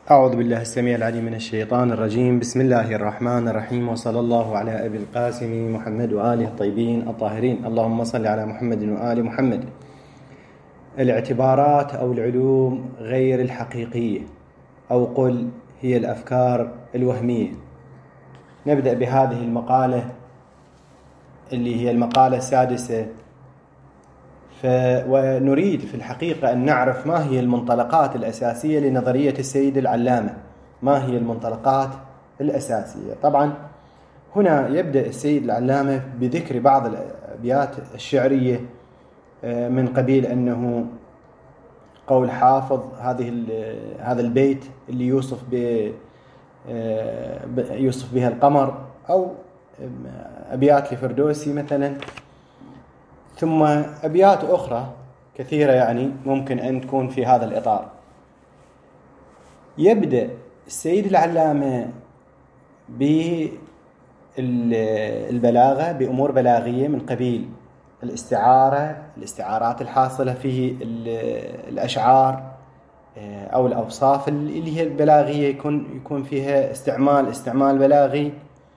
أعوذ بالله السميع العليم من الشيطان الرجيم. بسم الله الرحمن الرحيم، وصلى الله على أبي القاسم محمد وآله الطيبين الطاهرين. اللهم صل على محمد وآل محمد. الاعتبارات أو العلوم غير الحقيقية، أو قل هي الأفكار الوهمية. نبدأ بهذه المقالة اللي هي المقالة السادسة. ونريد في الحقيقة أن نعرف ما هي المنطلقات الأساسية لنظرية السيد العلامة. ما هي المنطلقات الأساسية؟ طبعا هنا يبدأ السيد العلامة بذكر بعض الأبيات الشعرية من قبيل أنه قول حافظ هذا البيت اللي يوصف بها القمر، أو أبيات لفردوسي مثلا، ثم أبيات أخرى كثيرة يعني ممكن أن تكون في هذا الإطار. يبدأ السيد العلامة بالبلاغة بأمور بلاغية من قبيل الاستعارات الحاصلة في الأشعار أو الأوصاف اللي هي البلاغية، يكون فيها استعمال بلاغي.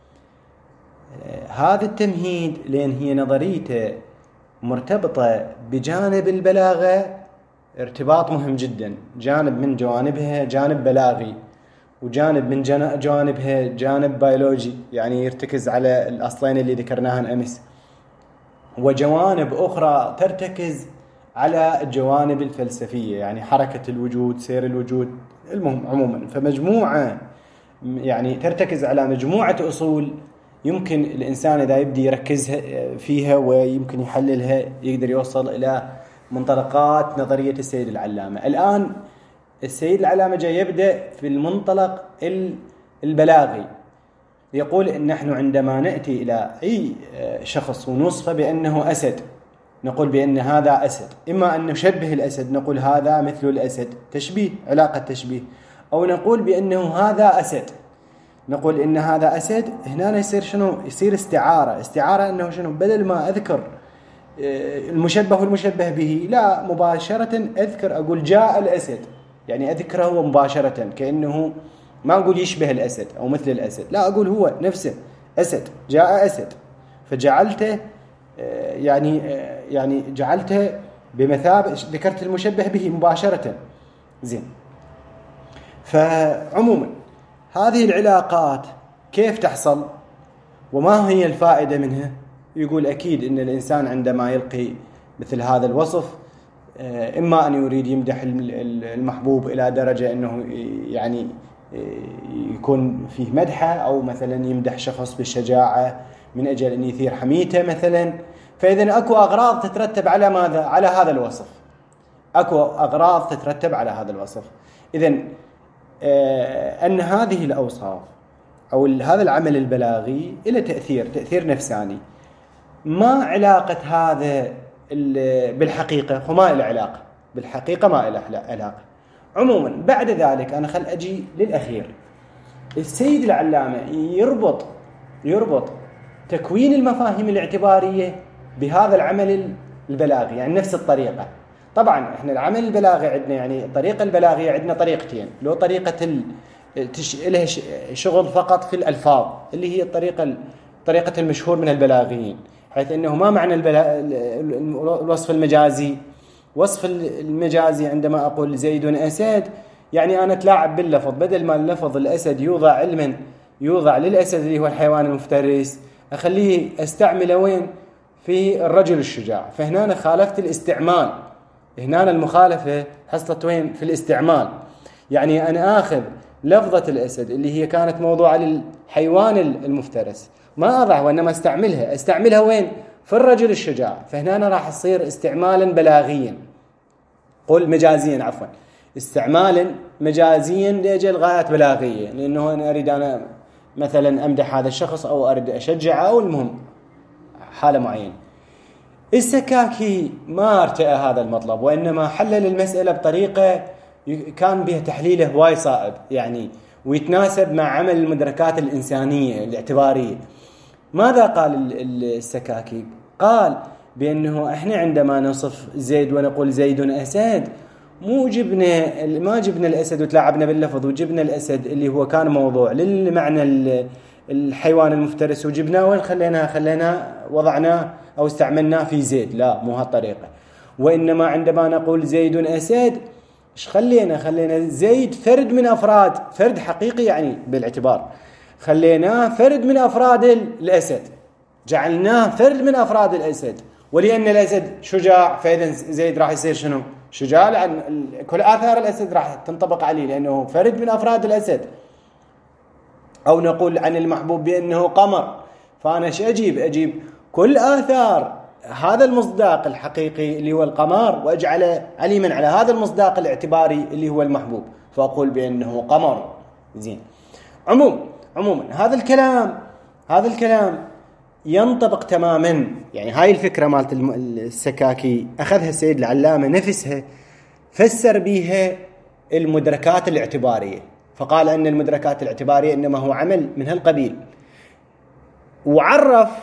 هذا التمهيد لأن هي نظريته مرتبطة بجانب البلاغة ارتباط مهم جدا. جانب من جوانبها جانب بلاغي، وجانب من جوانبها جانب بيولوجي، يعني يرتكز على الأصلين اللي ذكرناها أمس، وجوانب أخرى ترتكز على الجوانب الفلسفية، يعني حركة الوجود، سير الوجود، المهم عموما. فمجموعة يعني ترتكز على مجموعة أصول يمكن الإنسان إذا يبدي يركز فيها ويمكن يحللها يقدر يوصل إلى منطلقات نظرية السيد العلامة. الآن السيد العلامة جاي يبدأ في المنطلق البلاغي. يقول إن نحن عندما نأتي إلى أي شخص ونوصفه بأنه أسد، نقول بأن هذا أسد. إما أن نشبه الأسد نقول هذا مثل الأسد، تشبيه، علاقة تشبيه، أو نقول بأنه هذا أسد، نقول إن هذا أسد. هنا يصير شنو؟ يصير استعارة أنه شنو؟ بدل ما أذكر المشبه والمشبه به، لا، مباشرة أذكر، أقول جاء الأسد، يعني أذكره مباشرة، كأنه ما أقول يشبه الأسد أو مثل الأسد، لا، أقول هو نفسه أسد، جاء أسد. فجعلته يعني جعلته بمثابة، ذكرت المشبه به مباشرة. زين. فعموما هذه العلاقات كيف تحصل وما هي الفائدة منها؟ يقول أكيد إن الإنسان عندما يلقي مثل هذا الوصف، إما أن يريد يمدح المحبوب إلى درجة أنه يعني يكون فيه مدحة، أو مثلا يمدح شخص بالشجاعة من أجل أن يثير حميته مثلا. فإذن أكو أغراض تترتب على ماذا؟ على هذا الوصف. أكو أغراض تترتب على هذا الوصف. إذن أن هذه الأوصاف أو هذا العمل البلاغي إلى تأثير نفساني. ما علاقة هذا بالحقيقة؟ وما إلى علاقة بالحقيقة، ما إلى علاقة. عموما بعد ذلك أنا خل أجي للأخير. السيد العلامة يربط تكوين المفاهيم الاعتبارية بهذا العمل البلاغي، يعني نفس الطريقة. طبعا احنا العمل البلاغي عندنا، يعني الطريقة البلاغية عندنا طريقتين. لو طريقة لها شغل فقط في الألفاظ، اللي هي الطريقة المشهور من البلاغيين، حيث أنه ما معنى الوصف المجازي؟ وصف المجازي عندما أقول زيد أسد، يعني أنا أتلاعب باللفظ، بدل ما اللفظ الأسد يوضع علما يوضع للأسد اللي هو الحيوان المفترس، أخليه أستعمله وين؟ في الرجل الشجاع. فهنا أنا خالفت الاستعمال. هنا المخالفة حصلت وين؟ في الاستعمال. يعني أنا آخذ لفظة الأسد اللي هي كانت موضوعة للحيوان المفترس، ما أضعها وإنما أستعملها وين؟ في الرجل الشجاع. فهنا أنا راح أصير استعمالا بلاغيا، قل مجازيا، عفوا، استعمالا مجازيا لأجل غايات بلاغية، لأنه أنا أريد أنا مثلا أمدح هذا الشخص أو أريد أشجعه، أو المهم حالة معينة. السكاكي ما ارتأى هذا المطلب، وإنما حلل المسألة بطريقة كان بها تحليله واي صائب، يعني ويتناسب مع عمل المدركات الإنسانية الاعتبارية. ماذا قال السكاكي؟ قال بأنه احنا عندما نصف زيد ونقول زيد أسد، ما جبنا الأسد وتلاعبنا باللفظ وجبنا الأسد اللي هو كان موضوع للمعنى الحيوان المفترس وجبناه وين خلينا وضعناه أو استعملناه في زيد. لا، مو هالطريقة. وإنما عندما نقول زيد أسد، إيش خلينا زيد فرد من أفراد، فرد حقيقي يعني بالاعتبار، خليناه فرد من أفراد الأسد، جعلناه فرد من أفراد الأسد. ولأن الأسد شجاع، فإذا زيد راح يصير شنو؟ شجاع، لأن كل آثار الأسد راح تنطبق عليه لأنه فرد من أفراد الأسد. أو نقول عن المحبوب بأنه قمر، فأنا ايش أجيب كل آثار هذا المصداق الحقيقي اللي هو القمر، وأجعله عليما على هذا المصداق الاعتباري اللي هو المحبوب، فأقول بأنه قمر. زين. عموما هذا الكلام ينطبق تماما، يعني هاي الفكرة مالت السكاكي أخذها السيد العلامة نفسها، فسر بها المدركات الاعتبارية، فقال أن المدركات الاعتبارية إنما هو عمل من هالقبيل، وعرف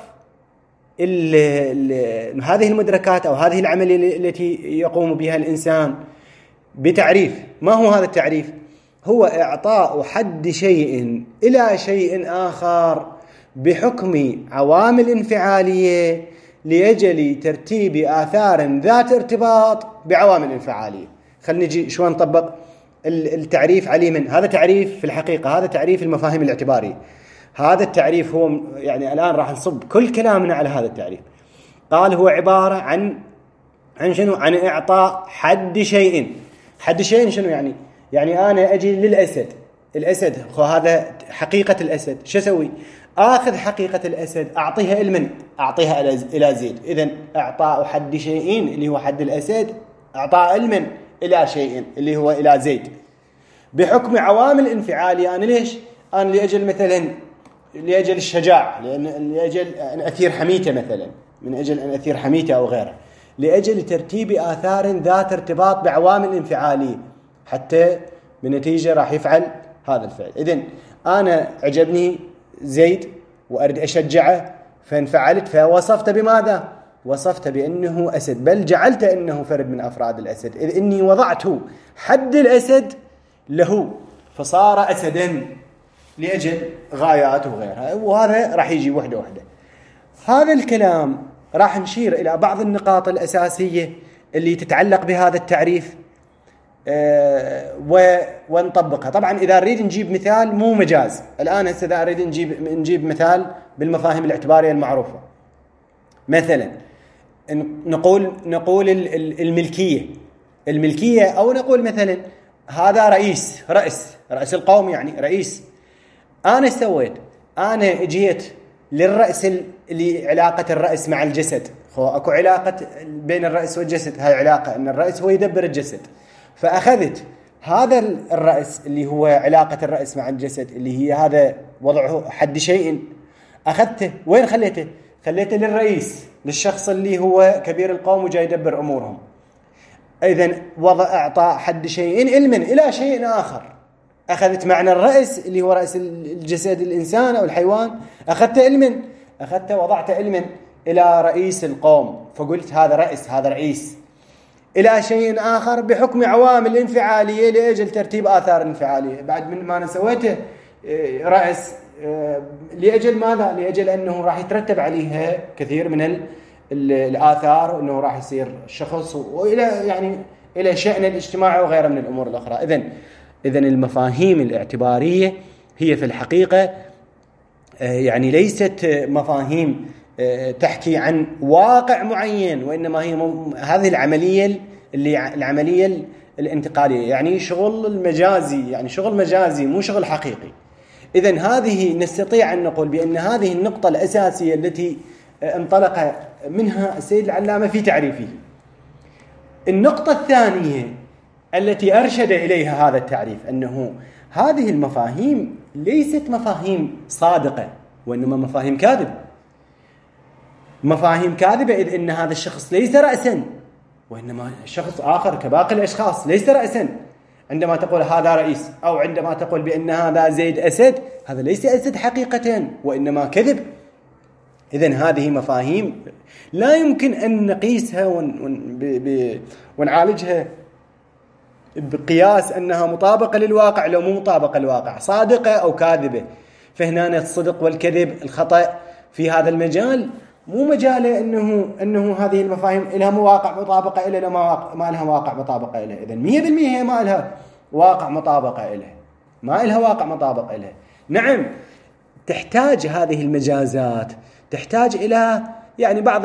هذه المدركات أو هذه العملية التي يقوم بها الإنسان بتعريف. ما هو هذا التعريف؟ هو إعطاء حد شيء إلى شيء آخر بحكم عوامل انفعالية لأجل ترتيب آثار ذات ارتباط بعوامل انفعالية. خلينا نجي شو نطبق التعريف عليه. من هذا تعريف في الحقيقة، هذا تعريف المفاهيم الاعتبارية. هذا التعريف هو يعني الآن راح نصب كل كلامنا على هذا التعريف. قال هو عبارة عن شنو؟ عن إعطاء حد شيء. حد شيء شنو يعني؟ يعني أنا أجي الأسد هذا حقيقة الأسد، شو أسوي؟ آخذ حقيقة الأسد أعطيها لمن؟ أعطيها إلى زيد. إذن إعطاء حد شيء اللي هو حد الأسد، إعطاء لمن؟ إلى شيء اللي هو إلى زيد، بحكم عوامل انفعالية. أنا ليش؟ أنا لأجل مثلا لأجل الشجاع، لأجل أن أثير حميته مثلا، من أجل أن أثير حميته أو غيره، لأجل ترتيب آثار ذات ارتباط بعوامل انفعالية، حتى بالنتيجة راح يفعل هذا الفعل. إذن أنا عجبني زيد وأريد أشجعه، فانفعلت، فوصفت بماذا؟ وصفت بأنه أسد، بل جعلت أنه فرد من أفراد الأسد، إذ إني وضعت حد الأسد له، فصار أسدا لأجل غايات وغيرها. وهذا راح يجي وحدة. هذا الكلام راح نشير إلى بعض النقاط الأساسية اللي تتعلق بهذا التعريف ونطبقها. طبعا إذا نريد نجيب مثال مو مجاز، الآن هسه إذا نريد نجيب مثال بالمفاهيم الاعتبارية المعروفة، مثلا نقول الملكية، أو نقول مثلا هذا رئيس القوم، يعني رئيس. أنا سويت، أنا جيت للرأس اللي علاقة الرأس مع الجسد، أكو علاقة بين الرأس والجسد، هاي علاقة أن الرأس هو يدبر الجسد، فأخذت هذا الرأس اللي هو علاقة الرأس مع الجسد اللي هي هذا وضعه حد شيء، أخذته وين خليته للرئيس، للشخص اللي هو كبير القوم وجاي يدبر أمورهم. إذن أعطى حد شيء علما إلى شيء آخر. أخذت معنى الرأس اللي هو رأس الجسد الإنسان أو الحيوان، أخذته وضعت علما إلى رئيس القوم، فقلت هذا رئيس، إلى شيء آخر بحكم عوامل انفعالية لأجل ترتيب آثار انفعالية. بعد من ما أنا سويته رأس لأجل ماذا؟ لأجل أنه راح يترتب عليها كثير من الآثار، وأنه راح يصير شخص، إلى شأن الاجتماعي وغيره من الأمور الأخرى. إذن المفاهيم الاعتبارية هي في الحقيقة يعني ليست مفاهيم تحكي عن واقع معين، وإنما هي هذه العملية الانتقالية، يعني شغل مجازي مو شغل حقيقي. إذن هذه نستطيع أن نقول بأن هذه النقطة الأساسية التي انطلق منها السيد العلامة في تعريفه. النقطة الثانية التي أرشد إليها هذا التعريف أنه هذه المفاهيم ليست مفاهيم صادقة، وإنما مفاهيم كاذبة، إذ إن هذا الشخص ليس رأسا، وإنما شخص آخر كباقي الأشخاص ليس رأسا. عندما تقول هذا رئيس، أو عندما تقول بأن هذا زيد أسد، هذا ليس أسد حقيقة، وإنما كذب. إذن هذه مفاهيم لا يمكن أن نقيسها ونعالجها بقياس أنها مطابقة للواقع لو مو مطابقة للواقع، صادقة أو كاذبة. فهنا الصدق والكذب الخطأ في هذا المجال مو مجاله أنه هذه المفاهيم لها مواقع مطابقة إليه، لو ما لها واقع مطابقة إليه. إذن 100% هي ما لها واقع مطابقة إليه، ما لها واقع مطابقة إليه. نعم تحتاج هذه المجازات، تحتاج إلى يعني بعض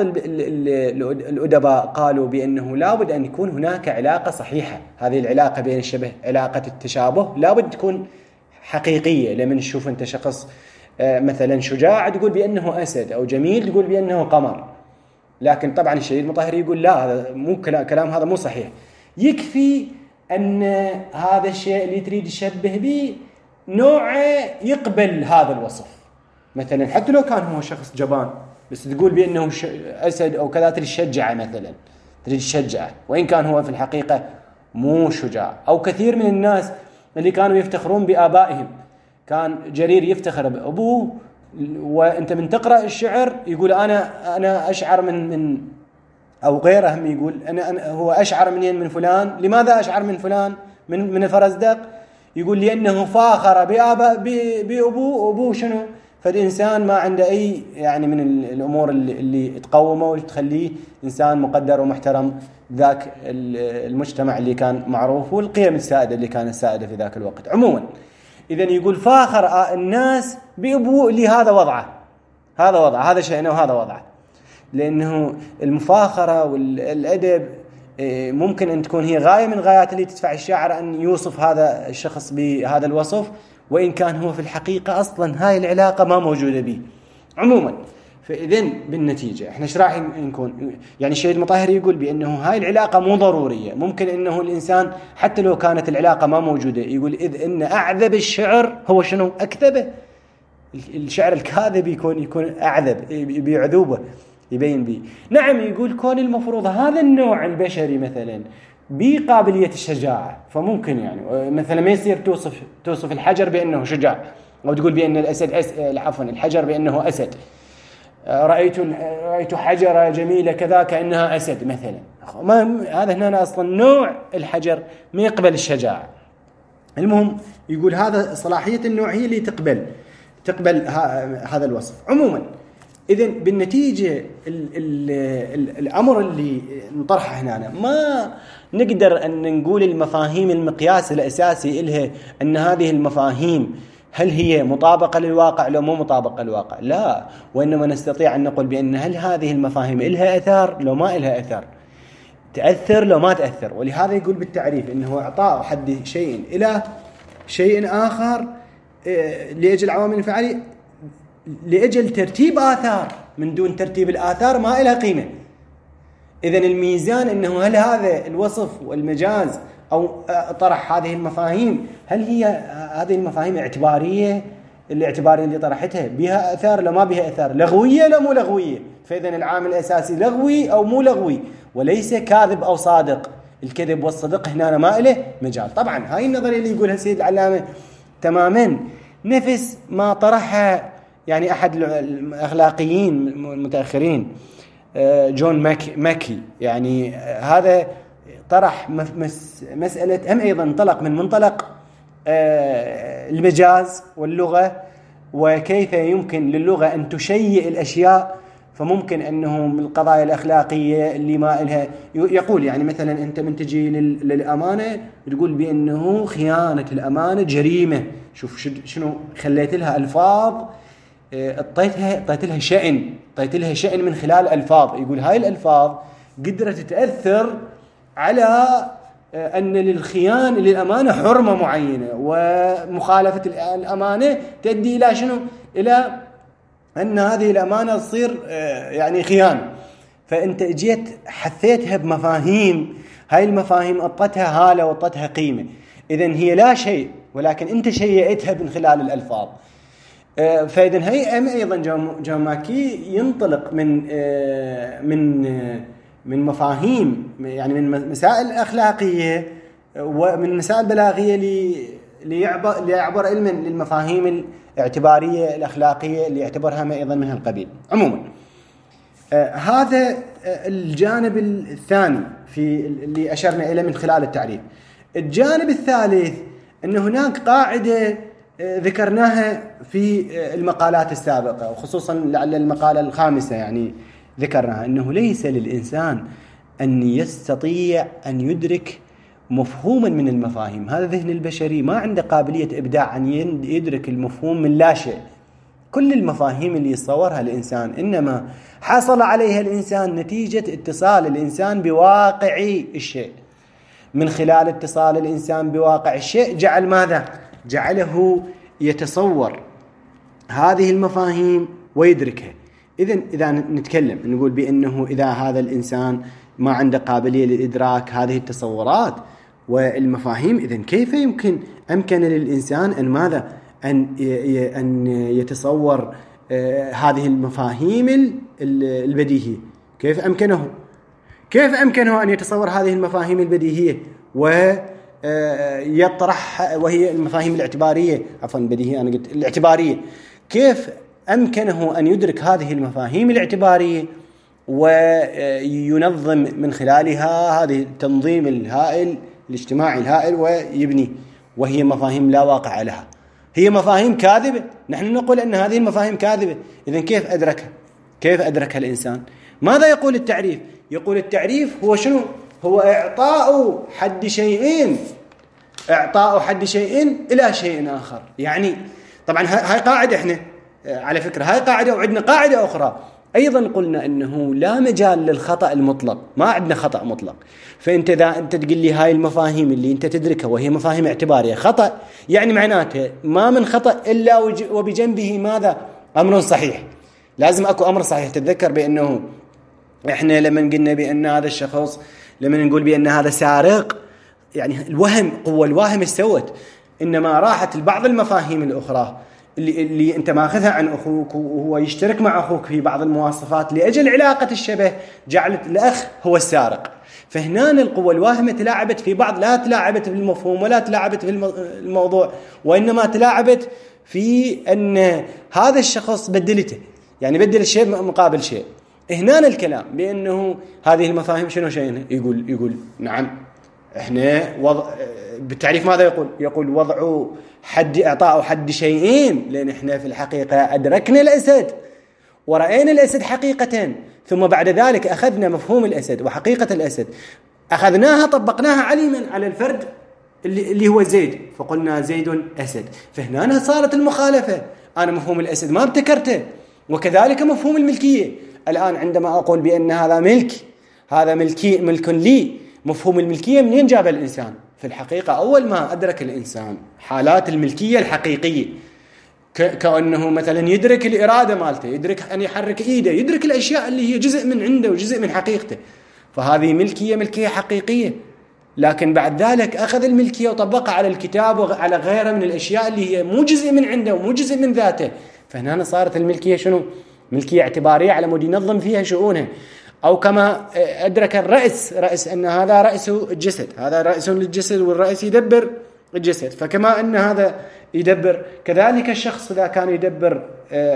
الأدباء قالوا بأنه لابد أن يكون هناك علاقة صحيحة. هذه العلاقة بين الشبه علاقة التشابه لابد تكون حقيقية. لمن تشوف أنت شخص مثلا شجاع تقول بأنه أسد، أو جميل تقول بأنه قمر. لكن طبعا الشهيد المطهري يقول لا، هذا مو كلام هذا مو صحيح. يكفي أن هذا الشيء اللي تريد تشبه به نوعه يقبل هذا الوصف. مثلا حتى لو كان هو شخص جبان بس تقول بأنه أسد أو كذا، تريد تشجعه، مثلا تريد تشجعه وإن كان هو في الحقيقة مو شجاع. أو كثير من الناس اللي كانوا يفتخرون بآبائهم، كان جرير يفتخر بأبوه، وأنت من تقرأ الشعر يقول أنا أشعر من أو غيره هم يقول أنا هو أشعر من فلان. لماذا أشعر من فلان من الفرزدق؟ يقول لأنه فاخر بأبوه شنو؟ فالإنسان ما عنده أي يعني من الأمور اللي تقومه وتخليه إنسان مقدر ومحترم ذاك المجتمع اللي كان معروف، والقيم السائدة اللي كانت سائدة في ذاك الوقت. عموما إذن يقول فاخر الناس بأبوه اللي هذا وضعه، هذا شأنه وهذا وضعه. لأنه المفاخرة والأدب ممكن أن تكون هي غاية من غايات اللي تدفع الشاعر أن يوصف هذا الشخص بهذا الوصف، وإن كان هو في الحقيقة أصلا هاي العلاقة ما موجودة به. عموما فإذن بالنتيجة احنا ايش راح نكون؟ يعني الشهيد المطهري يقول بأنه هاي العلاقة مو ضرورية. ممكن أنه الإنسان حتى لو كانت العلاقة ما موجودة، يقول إذ إن أعذب الشعر هو شنو؟ أكذبه. الشعر الكاذب يكون أعذب، بعذوبة يبين به. نعم يقول كون المفروض هذا النوع البشري مثلا بقابلية الشجاعة، فممكن يعني مثلا ما يصير توصف الحجر بأنه شجاع، أو تقول بأن الحجر بأنه أسد. رأيت حجرة جميلة كذا كأنها أسد مثلا. هذا هنا أصلا نوع الحجر ما يقبل الشجاعة. المهم يقول هذا صلاحية النوعية اللي تقبل هذا الوصف. عموما إذن بالنتيجة الأمر اللي نطرحه هنا ما نقدر أن نقول المفاهيم المقياس الأساسي إلها أن هذه المفاهيم هل هي مطابقة للواقع لو مو مطابقة للواقع، لا. وإنما نستطيع أن نقول بأن هل هذه المفاهيم إلها أثر لو ما إلها أثر، تأثر لو ما تأثر. ولهذا يقول بالتعريف إنه إعطاء حد شيء إلى شيء آخر لأجل عوامل انفعالية، لأجل ترتيب آثار. من دون ترتيب الآثار ما إلها قيمة. إذن الميزان إنه هل هذا الوصف والمجاز أو طرح هذه المفاهيم هل هي هذه المفاهيم اعتبارية، الاعتبارية اللي طرحتها بها أثار لو ما بها أثار، لغوية لا مو لغوية. فإذن العامل الأساسي لغوي أو مو لغوي، وليس كاذب أو صادق. الكذب والصدق هنا ما إله مجال. طبعا هاي النظرية اللي يقولها السيد العلامة تماما نفس ما طرحها يعني أحد الأخلاقيين المتأخرين جون ماكي. يعني هذا طرح مسألة هم أيضا انطلق من منطلق المجاز واللغة، وكيف يمكن للغة أن تشيء الأشياء. فممكن أنه من القضايا الأخلاقية اللي ما إلها يقول يعني مثلا أنت من تجي للأمانة تقول بأنه خيانة الأمانة جريمة. شوف شنو خليت لها ألفاظ، اعطيت لها شأن من خلال ألفاظ. يقول هاي الألفاظ قدرت تأثر على أن للخيانة للأمانة حرمة معينة، ومخالفة الأمانة تؤدي إلى شنو؟ إلى أن هذه الأمانة تصير يعني خيانة. فأنت جيت حثيتها بمفاهيم، هاي المفاهيم أعطتها هالة وأعطتها قيمة. إذن هي لا شيء، ولكن أنت شيئتها من خلال الألفاظ. فإذن هي أيضا جون ماكي ينطلق من مفاهيم، يعني من مسائل أخلاقية ومن مسائل بلاغية ليعبر علما للمفاهيم الاعتبارية الأخلاقية اللي يعتبرها أيضا من هالقبيل. عموما هذا الجانب الثاني في اللي أشرنا إليه من خلال التعريف. الجانب الثالث أن هناك قاعدة ذكرناها في المقالات السابقة، وخصوصا لعل المقالة الخامسة يعني ذكرناها، أنه ليس للإنسان أن يستطيع أن يدرك مفهوما من المفاهيم. هذا الذهن البشري ما عنده قابلية إبداع أن يدرك المفهوم من لا شيء. كل المفاهيم اللي يصورها الإنسان إنما حصل عليها الإنسان نتيجة اتصال الإنسان بواقع الشيء. من خلال اتصال الإنسان بواقع الشيء جعل ماذا؟ جعله يتصور هذه المفاهيم ويدركها. إذا نتكلم نقول بأنه إذا هذا الإنسان ما عنده قابلية لإدراك هذه التصورات والمفاهيم، إذن كيف أمكن للإنسان أن ماذا؟ أن يتصور هذه المفاهيم البديهية؟ كيف أمكنه أن يتصور هذه المفاهيم البديهية ويطرح، وهي المفاهيم الاعتبارية، عفوا البديهية أنا قلت الاعتبارية، كيف أمكنه أن يدرك هذه المفاهيم الاعتبارية وينظم من خلالها هذه التنظيم الهائل الاجتماعي الهائل ويبني، وهي مفاهيم لا واقع لها، هي مفاهيم كاذبة. نحن نقول أن هذه المفاهيم كاذبة. إذن كيف أدركها الإنسان؟ ماذا يقول التعريف؟ يقول التعريف هو شنو؟ هو إعطاء حد شيء إلى شيء آخر. يعني طبعا هاي قاعدة، إحنا على فكرة هاي قاعدة، وعندنا قاعدة أخرى أيضا قلنا أنه لا مجال للخطأ المطلق، ما عندنا خطأ مطلق. فأنت إذا أنت تقول لي هاي المفاهيم اللي أنت تدركها وهي مفاهيم اعتبارية خطأ، يعني معناته ما من خطأ إلا وبجنبه ماذا؟ أمر صحيح. لازم أكو أمر صحيح. تتذكر بأنه إحنا لما قلنا بأن هذا الشخص، لما نقول بأن هذا سارق، يعني قوة الواهم استوت، إنما راحت بعض المفاهيم الأخرى اللي أنت ماخذها عن أخوك وهو يشترك مع أخوك في بعض المواصفات لأجل علاقة الشبه، جعلت الأخ هو السارق. فهنا القوة الواهمة تلاعبت في بعض، لا تلاعبت في المفهوم ولا تلاعبت في الموضوع، وإنما تلاعبت في أن هذا الشخص بدلته، يعني بدل الشيء مقابل شيء. هنا الكلام بأنه هذه المفاهيم شنو شيء؟ يقول نعم، إحنا بالتعريف ماذا يقول وضع إعطاء حد شيئين، لأن إحنا في الحقيقة أدركنا الأسد ورأينا الأسد حقيقة، ثم بعد ذلك أخذنا مفهوم الأسد وحقيقة الأسد، أخذناها طبقناها علما على الفرد اللي هو زيد، فقلنا زيد أسد. فهنا صارت المخالفة، أنا مفهوم الأسد ما ابتكرته. وكذلك مفهوم الملكية، الآن عندما أقول بأن هذا ملك لي، مفهوم الملكية منين جاب الإنسان؟ في الحقيقة أول ما أدرك الإنسان حالات الملكية الحقيقية، كأنه مثلا يدرك الإرادة مالته، يدرك أن يحرك إيده، يدرك الأشياء اللي هي جزء من عنده وجزء من حقيقته، فهذه ملكية حقيقية. لكن بعد ذلك أخذ الملكية وطبقها على الكتاب وعلى غيره من الأشياء اللي هي مو جزء من عنده ومو جزء من ذاته. فهنا صارت الملكية شنو؟ ملكية اعتبارية على مود ينظم فيها شؤونه. أو كما أدرك رأس أن هذا رأس الجسد، هذا رأس للجسد، والرأس يدبر الجسد، فكما أن هذا يدبر، كذلك الشخص إذا كان يدبر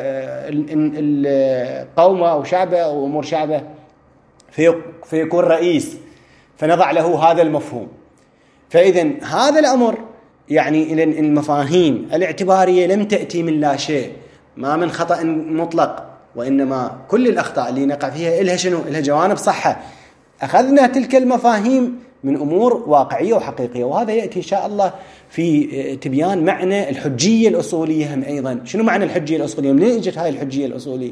قومه أو شعبه أو أمور شعبه فيكون رئيس، فنضع له هذا المفهوم. فإذن هذا الأمر يعني إلى المفاهيم الاعتبارية لم تأتي من لا شيء، ما من خطأ مطلق، وإنما كل الأخطاء اللي نقع فيها إلها شنو؟ إلها جوانب صحة. أخذنا تلك المفاهيم من أمور واقعية وحقيقية، وهذا يأتي إن شاء الله في تبيان معنى الحجية الأصولية هم أيضا. شنو معنى الحجية الأصولية؟ منين اجت هاي الحجية الأصولية؟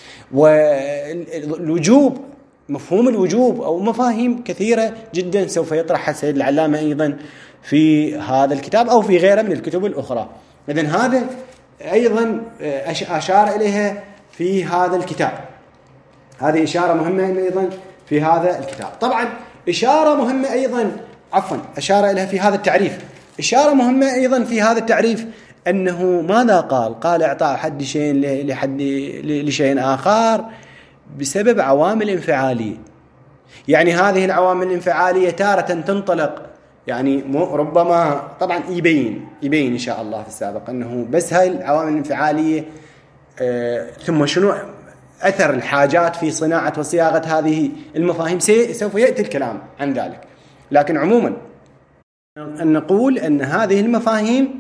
والوجوب، مفهوم الوجوب، أو مفاهيم كثيرة جدا سوف يطرحها السيد العلامة أيضا في هذا الكتاب أو في غيره من الكتب الأخرى. إذن هذا أيضا أشار إليها في هذا الكتاب، هذه إشارة مهمة أيضا في هذا الكتاب. طبعا إشارة مهمة أيضا، أشار إليها في هذا التعريف، إشارة مهمة أيضا في هذا التعريف أنه ماذا قال إعطاء حد شيء لشيء آخر بسبب عوامل انفعالية. يعني هذه العوامل الانفعالية تارة تنطلق، يعني ربما طبعا يبين إن شاء الله في السابق أنه بس هاي العوامل الانفعالية ثم شنو أثر الحاجات في صناعة وصياغة هذه المفاهيم، سوف يأتي الكلام عن ذلك. لكن عموما أن نقول أن هذه المفاهيم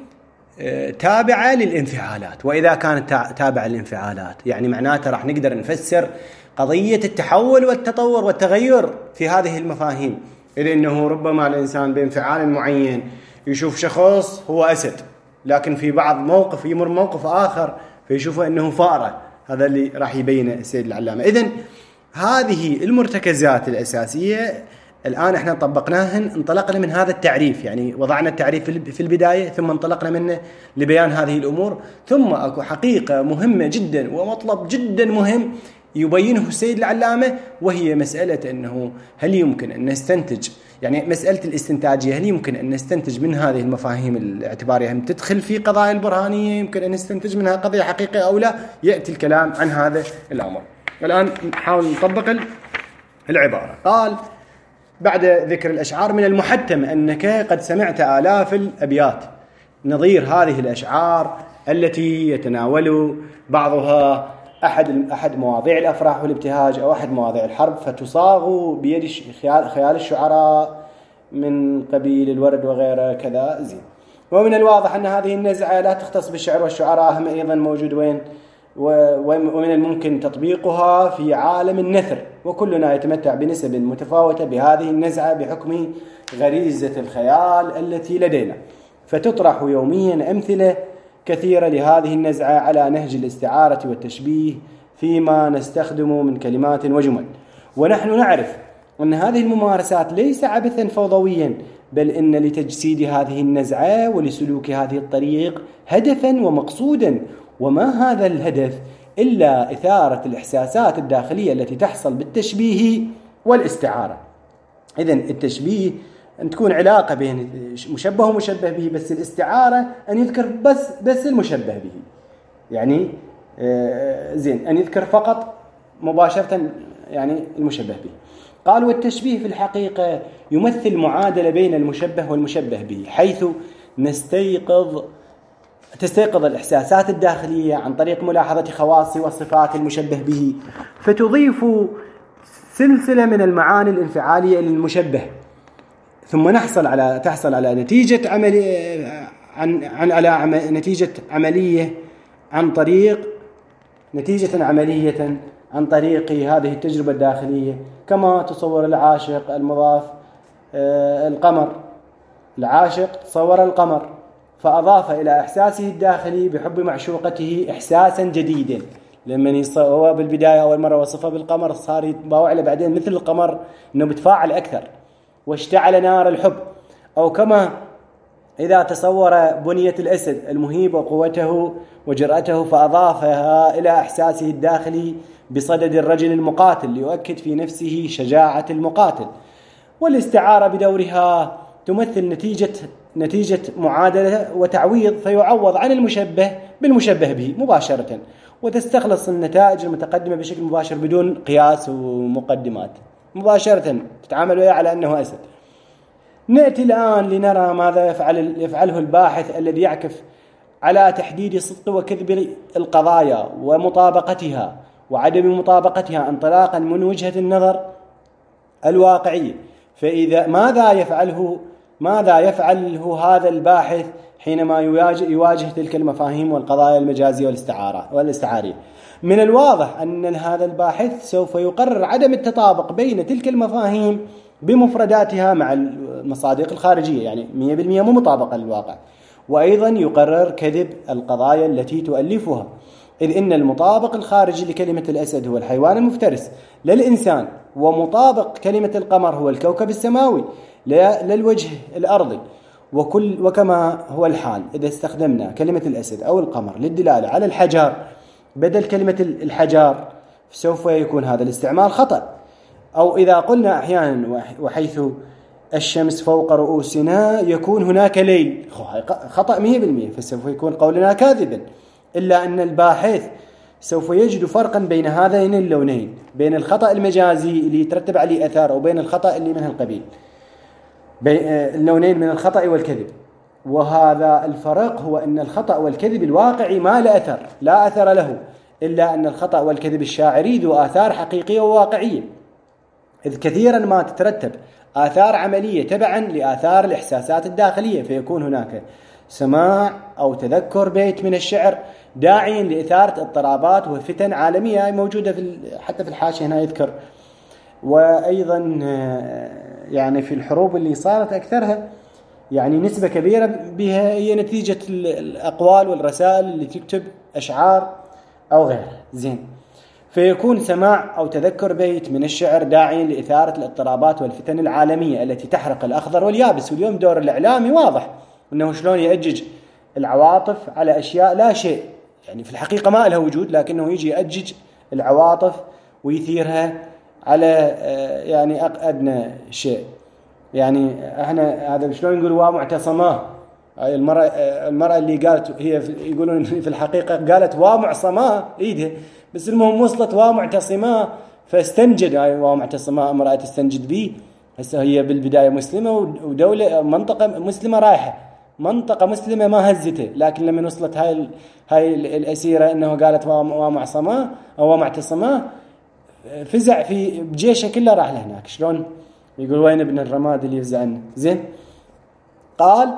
تابعة للانفعالات، وإذا كانت تابعة للانفعالات يعني معناته راح نقدر نفسر قضية التحول والتطور والتغير في هذه المفاهيم، إذ أنه ربما الإنسان بانفعال معين يشوف شخص هو أسد، لكن في بعض موقف يمر موقف آخر فيشوفه أنه فأرة. هذا اللي راح يبينه السيد العلامة. إذن هذه المرتكزات الأساسية الآن احنا طبقناهن، انطلقنا من هذا التعريف، يعني وضعنا التعريف في البداية ثم انطلقنا منه لبيان هذه الأمور. ثم أكو حقيقة مهمة جدا ومطلب جدا مهم يبينه السيد العلامة، وهي مسألة أنه هل يمكن أن نستنتج، يعني مسألة الاستنتاجية، هل يمكن أن نستنتج من هذه المفاهيم الاعتبارية هم تدخل في قضايا البرهانية، يمكن أن نستنتج منها قضية حقيقية أو لا؟ يأتي الكلام عن هذا الأمر. الآن نحاول نطبق العبارة. قال بعد ذكر الأشعار: من المحتم أنك قد سمعت آلاف الأبيات نظير هذه الأشعار التي يتناول بعضها أحد مواضيع الأفراح والابتهاج أو أحد مواضيع الحرب، فتصاغ بيد خيال الشعراء من قبيل الورد وغيره كذا زين. ومن الواضح أن هذه النزعة لا تختص بالشعر والشعراء، هم أيضا موجود وين، ومن الممكن تطبيقها في عالم النثر، وكلنا يتمتع بنسب متفاوتة بهذه النزعة بحكم غريزة الخيال التي لدينا، فتطرح يوميا أمثلة كثيرة لهذه النزعة على نهج الاستعارة والتشبيه فيما نستخدم من كلمات وجمل. ونحن نعرف أن هذه الممارسات ليس عبثا فوضويا، بل إن لتجسيد هذه النزعة ولسلوك هذه الطريق هدفا ومقصودا، وما هذا الهدف إلا إثارة الإحساسات الداخلية التي تحصل بالتشبيه والاستعارة. إذن التشبيه أن تكون علاقة بين مشبه ومشبه به، بس الاستعارة أن يذكر بس المشبه به، يعني زين أن يذكر فقط مباشرة يعني المشبه به. قال: والتشبيه في الحقيقة يمثل معادلة بين المشبه والمشبه به، حيث تستيقظ الإحساسات الداخلية عن طريق ملاحظة خواص وصفات المشبه به، فتضيف سلسلة من المعاني الانفعالية للمشبه، ثم تحصل على نتيجة عملية عن طريق هذه التجربة الداخلية، كما تصور العاشق المضاف القمر. العاشق تصور القمر فأضاف إلى إحساسه الداخلي بحب معشوقته إحساسا جديدا. لما هو بالبداية أول مرة وصفه بالقمر صار يتباوع له بعدين مثل القمر أنه بتفاعل أكثر، واشتعل نار الحب. أو كما إذا تصور بنية الأسد المهيب وقوته وجرأته فأضافها إلى إحساسه الداخلي بصدد الرجل المقاتل ليؤكد في نفسه شجاعة المقاتل. والاستعارة بدورها تمثل نتيجة معادلة وتعويض، فيعوض عن المشبه بالمشبه به مباشرة، وتستخلص النتائج المتقدمة بشكل مباشر بدون قياس ومقدمات، مباشرة تتعامل وياه على أنه أسد. نأتي الآن لنرى ماذا يفعله الباحث الذي يعكف على تحديد صدق وكذب القضايا ومطابقتها وعدم مطابقتها انطلاقا من وجهة النظر الواقعية. فإذا ماذا يفعله هذا الباحث حينما يواجه تلك المفاهيم والقضايا المجازية والاستعارية؟ من الواضح أن هذا الباحث سوف يقرر عدم التطابق بين تلك المفاهيم بمفرداتها مع المصادق الخارجية، يعني 100% مو مطابقة للواقع، وأيضا يقرر كذب القضايا التي تؤلفها، إذ إن المطابق الخارجي لكلمة الأسد هو الحيوان المفترس لا الإنسان، ومطابق كلمة القمر هو الكوكب السماوي لا الوجه الأرضي. وكما هو الحال إذا استخدمنا كلمة الأسد أو القمر للدلالة على الحجار بدل كلمة الحجار سوف يكون هذا الاستعمال خطأ. أو إذا قلنا أحيانا وحيث الشمس فوق رؤوسنا يكون هناك ليل، خطأ 100%، فسوف يكون قولنا كاذبا. إلا أن الباحث سوف يجد فرقا بين هذين اللونين، بين الخطأ المجازي اللي يترتب عليه أثار وبين الخطأ اللي منه القبيل، بين اللونين من الخطأ والكذب. وهذا الفرق هو أن الخطأ والكذب الواقعي ما لا أثر له، إلا أن الخطأ والكذب الشاعري ذو آثار حقيقية وواقعية، إذ كثيرا ما تترتب آثار عملية تبعا لآثار الإحساسات الداخلية، فيكون هناك سماع أو تذكر بيت من الشعر داعيا لإثارة اضطرابات وفتن عالمية موجودة حتى في الحاشية هنا يذكر. وأيضا يعني في الحروب اللي صارت أكثرها يعني نسبة كبيرة بها هي نتيجة الأقوال والرسائل اللي تكتب أشعار أو غيرها. زين، فيكون سماع أو تذكر بيت من الشعر داعيا لإثارة الاضطرابات والفتن العالمية التي تحرق الأخضر واليابس. واليوم دور الإعلامي واضح أنه شلون يأجج العواطف على أشياء لا شيء، يعني في الحقيقة ما لها وجود، لكنه يجي يأجج العواطف ويثيرها على يعني أدنى شيء. يعني احنا هذا شلون نقول ومعتصماه، المرأة اللي قالت هي يقولون في الحقيقة قالت ومعصماه ايدها، بس المهم وصلت ومعتصماه فاستنجد. ومعتصماه امرأة تستنجد به. هسه هي بالبداية مسلمة ودولة منطقة مسلمة رايحة، منطقة مسلمة ما هزته، لكن لما وصلت هاي الأسيرة انه قالت ومعصماه او معتصماه فزع في بجيشه كله راح لهناك. شلون يقول وين ابن الرماد اللي يفزعنا. زين، قال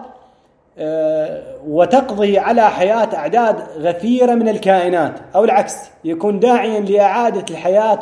وتقضي على حياة أعداد غفيرة من الكائنات، أو العكس يكون داعيا لإعادة الحياة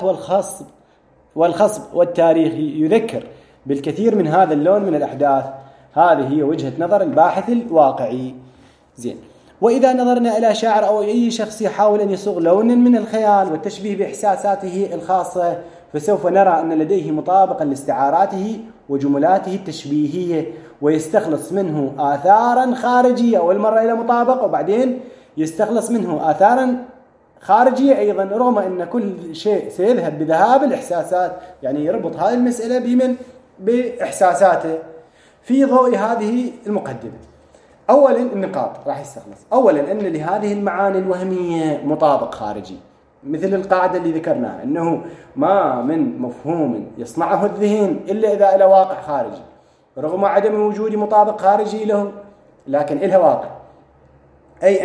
والخصب والتاريخ يذكر بالكثير من هذا اللون من الأحداث. هذه هي وجهة نظر الباحث الواقعي. زين، وإذا نظرنا إلى شاعر أو أي شخص يحاول أن يصوغ لونا من الخيال والتشبيه بإحساساته الخاصة، فسوف نرى أن لديه مطابقا لاستعاراته وجملاته التشبيهية، ويستخلص منه آثارا خارجية. أول مرة إلى مطابق، وبعدين يستخلص منه آثارا خارجية أيضا، رغم أن كل شيء سيذهب بذهاب الإحساسات. يعني يربط هذه المسألة بمن؟ بإحساساته. في ضوء هذه المقدمة، أولا النقاط راح يستخلص. أولا أن لهذه المعاني الوهمية مطابق خارجي، مثل القاعدة اللي ذكرناها أنه ما من مفهوم يصنعه الذهن إلا إذا له واقع خارجي، رغم عدم وجود مطابق خارجي له لكن إلها واقع. أي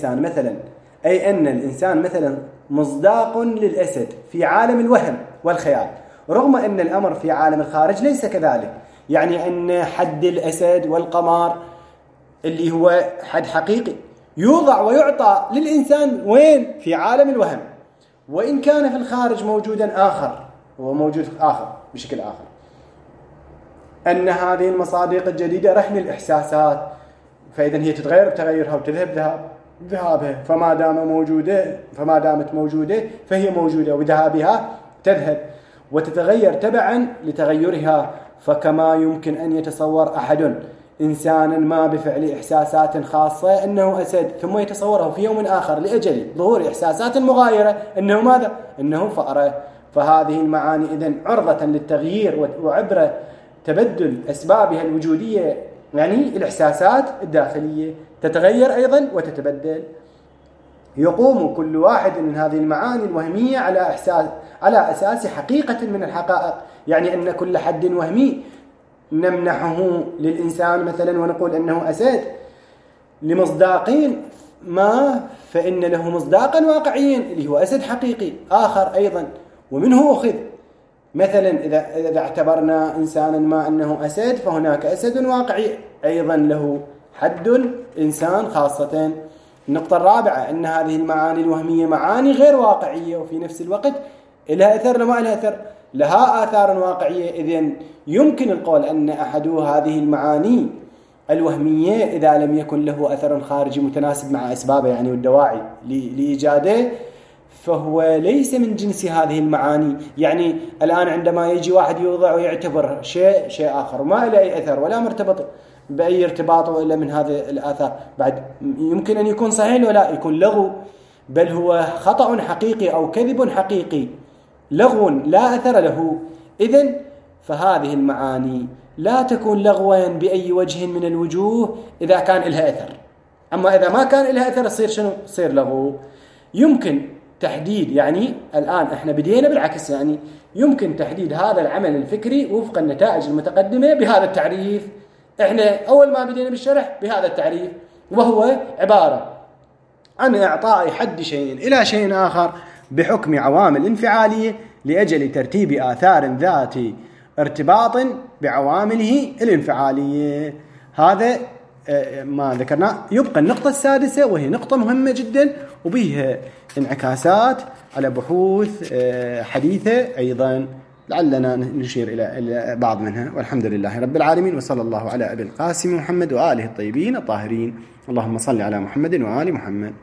أن الإنسان مثلا مصداق للأسد في عالم الوهم والخيال، رغم أن الأمر في عالم الخارج ليس كذلك. يعني أن حد الأسد والقمار اللي هو حد حقيقي يوضع ويعطى للإنسان وين؟ في عالم الوهم، وإن كان في الخارج موجودا آخر، هو موجود آخر بشكل آخر. أن هذه المصادق الجديدة رهن الإحساسات، فإذا هي تتغير بتغيرها وتذهب ذهابها، فما دامت موجودة فهي موجودة، وبذهابها تذهب وتتغير تبعا لتغيرها. فكما يمكن أن يتصور أحد إنسانا ما بفعل إحساسات خاصة أنه أسد، ثم يتصوره في يوم آخر لأجل ظهور إحساسات مغايرة أنه ماذا؟ أنه فأرة. فهذه المعاني إذن عرضة للتغيير وعبر تبدل أسبابها الوجودية، يعني الإحساسات الداخلية تتغير أيضا وتتبدل. يقوم كل واحد من هذه المعاني الوهمية على أساس حقيقة من الحقائق. يعني أن كل حد وهمي نمنحه للإنسان مثلا ونقول أنه أسد لمصداقين ما، فإن له مصداقا واقعيا اللي هو أسد حقيقي آخر أيضا، ومنه أخذ. مثلا إذا اعتبرنا إنسانا ما أنه أسد، فهناك أسد واقعي أيضا له حد إنسان خاصة. النقطة الرابعة أن هذه المعاني الوهمية معاني غير واقعية، وفي نفس الوقت لها أثر لما لها أثر، لها آثار واقعية. إذن يمكن القول أن أحد هذه المعاني الوهمية إذا لم يكن له أثر خارجي متناسب مع أسبابه يعني والدواعي لإيجاده، فهو ليس من جنس هذه المعاني. يعني الآن عندما يجي واحد يوضع ويعتبر شيء آخر وما له أي أثر ولا مرتبط بأي ارتباط إلا من هذه الآثار، بعد يمكن أن يكون صحيح ولا يكون لغو، بل هو خطأ حقيقي أو كذب حقيقي، لغو لا أثر له. إذن فهذه المعاني لا تكون لغوا بأي وجه من الوجوه إذا كان لها أثر. أما إذا ما كان لها أثر تصير شنو؟ تصير لغو. يمكن تحديد، يعني الآن احنا بدينا بالعكس، يعني يمكن تحديد هذا العمل الفكري وفق النتائج المتقدمة بهذا التعريف. احنا أول ما بدينا بالشرح بهذا التعريف، وهو عبارة عن إعطاء حد شيء إلى شيء آخر بحكم عوامل انفعالية لأجل ترتيب آثار ذات ارتباط بعوامله الانفعالية. هذا ما ذكرناه. يبقى النقطة السادسة، وهي نقطة مهمة جدا وبها انعكاسات على بحوث حديثة أيضا، لعلنا نشير إلى بعض منها. والحمد لله رب العالمين، وصلى الله على أبي القاسم محمد وآله الطيبين الطاهرين. اللهم صل على محمد وآل محمد.